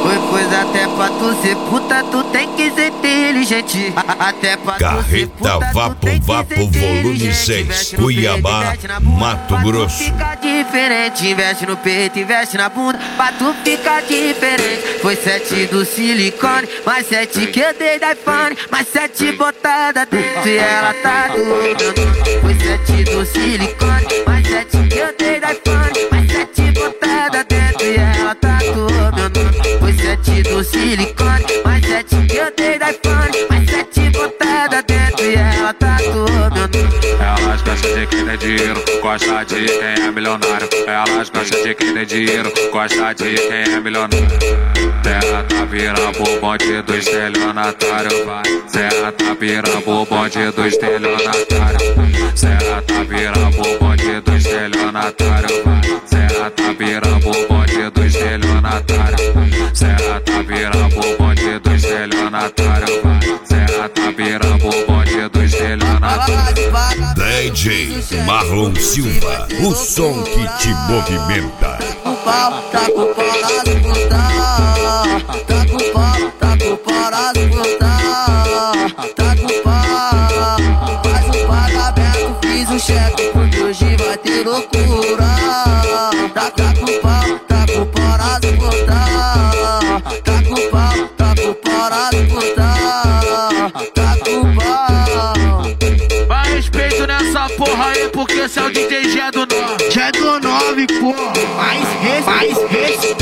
Pois até pra tu ser puta, tu tem que ser inteligente. Até pra tu ser puta, Vapo Vapo volume 6, Cuiabá, Mato Grosso. Fica diferente, investe no peito, investe na bunda, pra tu ficar diferente. Foi 7 do silicone, mais 7 que eu dei da iPhone, mais 7 botada dentro e ela tá do meu nome. Foi 7 do silicone, mais 7 que eu dei da iPhone, mais 7 botada dentro e ela tá do meu nome. Foi 7 do silicone, mais 7 que eu dei da iPhone, mais 7 botada dentro e ela tá do meu nome. Elas gostam de quem tem dinheiro, gosta de quem é milionário. Elas gostam de quem tem dinheiro, gosta de quem é milionário. Serra tá virando o bonde do estelionatário, vai. Serra tá virando o bonde do estelionatário. Serra tá virando o bonde do estelionatário, vai. Serra tá virando o bonde do estelionatário. Serra tá virando o bonde do estelionatário, vai. Serra tá virando o bonde do estelionatário. DJ Marlon Silva, o som que te movimenta. Tá com pau nas botar. Tá com pau nas botar. Tá com pau. Faz o pagamento, fiz o cheque, porque hoje vai ter loucura. Tá com pau nas botar. Tá com pau nas botar. Tá com pau. Vai respeito nessa porra aí, porque esse é o DJ G do 9. Já do 9, porra. Mais respeito.